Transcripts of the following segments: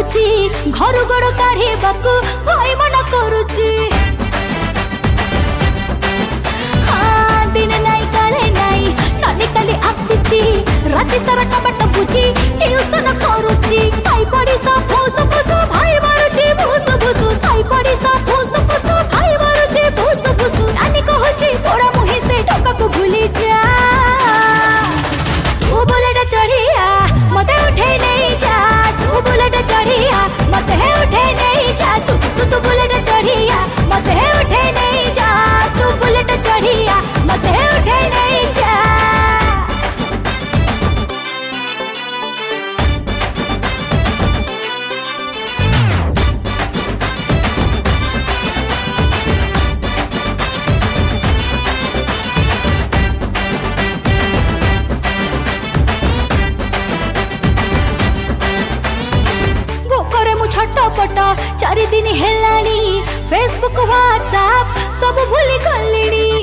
मारुची घर गोड़ काढ़ीबाकू भाई मना करुची हाँ दिन नाई काले नाई नानी काली आसीची राति सारा कबाट बुझी ट्यूशन करुची साई पड़ी सा फूस फूस भाई मारुची भूस भूस साई पड़ी सा फूस फूस भाई मारुची भूस भूस नानी कहूची थोड़ा मुही से टका को भूली जा तू बुलेट चढ़िया मते उठे नहीं जा तू बुलेट चढ़िया मते उठे नहीं जा तू बुलेट चढ़िया मते उठे नहीं जा तू बुलेट चढ़िया मते उठे नहीं जा छटपट 4 दिन हेलानी फेसबुक व्हाट्सएप सब भूली गलिनी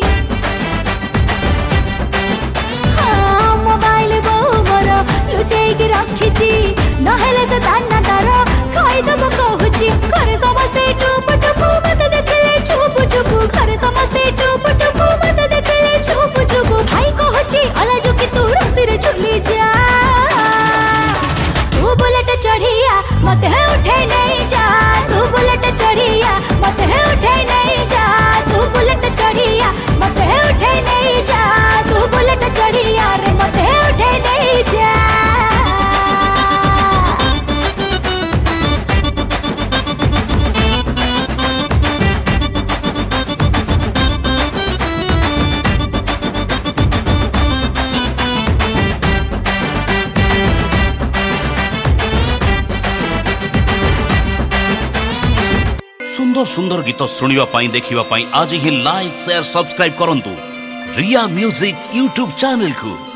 हाँ मोबाइल बहु मोर लुचेकी रखिची नहेले से दाना दार खाइदब कहूची घरे समस्ते टुप टुप मत देखले चुप चुप घरे समस्ते टुप टुप मत देखले चुप चुप भाई कहूची अलजु की तू रसी रे झूली जा तू बुलेट चढ़िया मते उठे नहीं जा तू बुलेट चढ़िया मते उठे नहीं जा तू बुलेट चढ़िया मते उठे नहीं जा तू बुलेट चढ़िया रे मते उठे नहीं जा सुंदर सुंदर गीत शुणा देखा आज ही लाइक शेयर सब्सक्राइब करंतु रिया म्यूजिक यूट्यूब चैनल को।